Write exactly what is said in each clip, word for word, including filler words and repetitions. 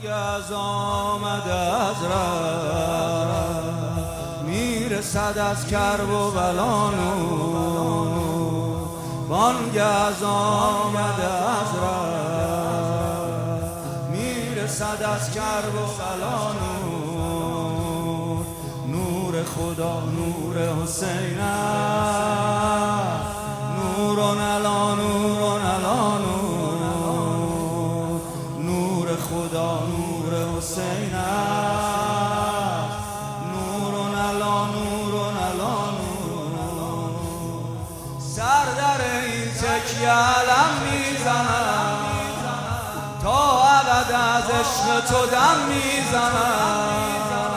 بانگ از آمد از رفت میرسد از کرب و بلا نور. بانگ از آمد از رفت میرسد از کرب و بلا نور. نور خدا نور حسین است، نورون علا نورون علا نور. نور خدا نور حسین است، نورون علا نورون علا نور. سر در این تکیه علم میزنم تا ابد از عشق تو دم میزنم.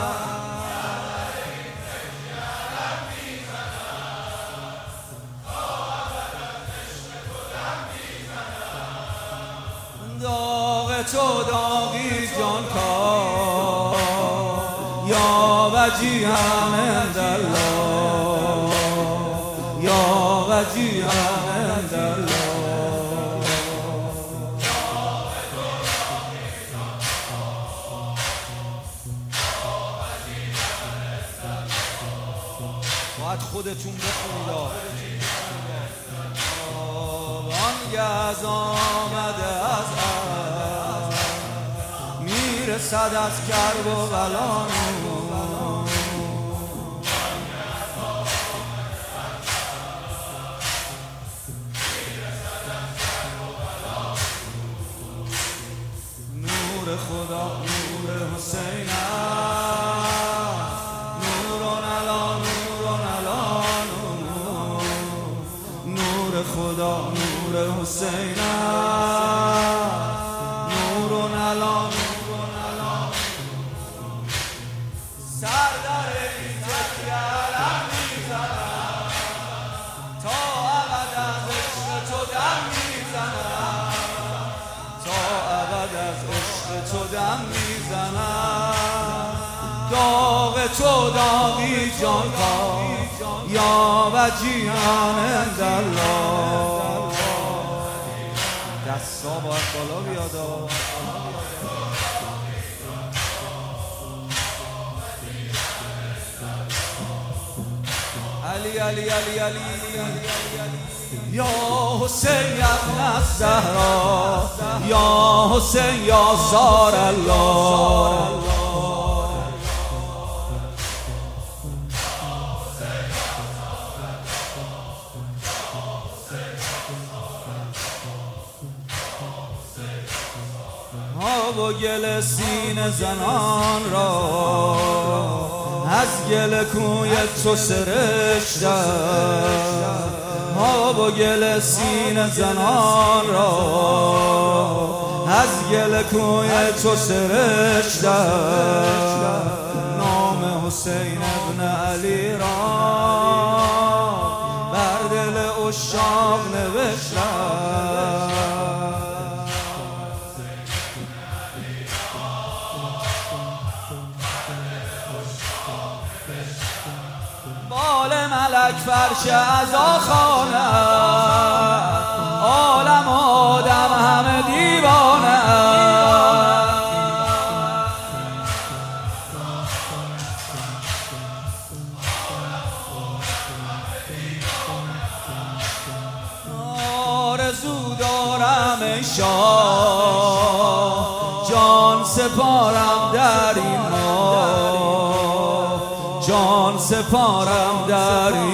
داغ تو داغی جان کا یا وجیها عند الله، یا وجیها عند الله. باید خودتون بخونید. بانگ از آمده از عرب میرسد از کرب و بلا نور. نور خدا نور حسین است، نورون علا نورون علا نور. نور خدا نور حسین است، نورون علا نورون علا. سر در این تکیه علم میزنم تا ابد از عشق تو دم میزنم، تا ابد از عشق تو دم میزنم. داغ تو داغی جان کا یا وجیها عند الله. دستا باید بالا بیاد. علی علی علی علی یا حسین ابن الزهرا، یا حسین یا زار الله. آب و گل سینه زنان را از گل کوی تو سرشتم. آب و گل سینه زنان را از گل کوی تو سرشتم. نام حسین ابن علی را بر دل عشاق نوشتم. بال ملک فرش عزا خانه، عالم آدم همه دیوانه. آرزو دارم ای شاه جان سپارم در این ماه، جان سپارم در